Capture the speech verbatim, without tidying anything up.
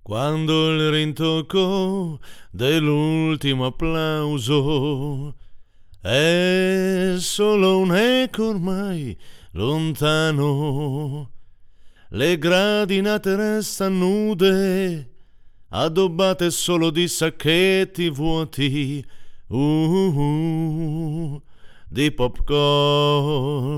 Quando il rintocco dell'ultimo applauso è solo un eco ormai lontano, le gradinate restano nude, addobbate solo di sacchetti vuoti, uh, uh, di popcorn.